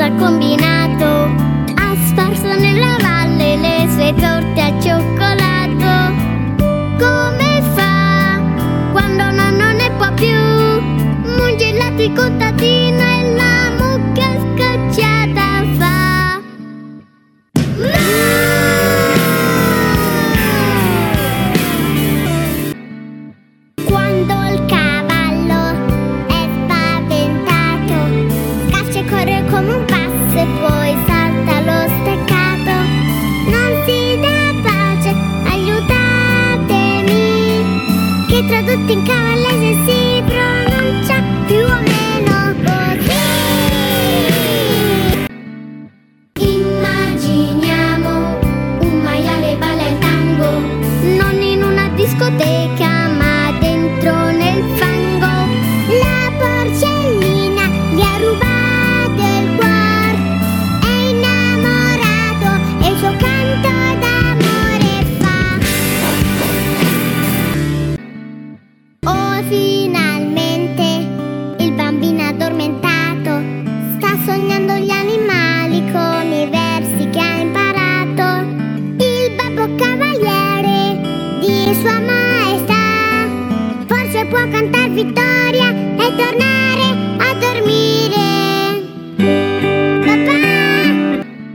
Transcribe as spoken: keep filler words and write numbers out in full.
cosa ha combinato? Ha sparso nella valle le sue torte al cioccolato. Come fa quando nonno ne può più? Munge il latte il contadino e la mucca scocciata fa. Quando il cavallo è spaventato, scascia e corre come un pazzo e poi salta lo steccato. Non si dà pace, aiutatemi, che tradotto in cavallese si pronuncia più o meno così. Immaginiamo un maiale balla il tango, non in una discoteca ma dentro nel fango. La porcellina gli ha rubato il cuore, è innamorato e il suo canto d'amore fa. Oh, finalmente il bambino addormentato sta sognando gli animali come i versi che ha imparato. Il babbo cavaliere di Sua Maestà forse può cantar vittoria.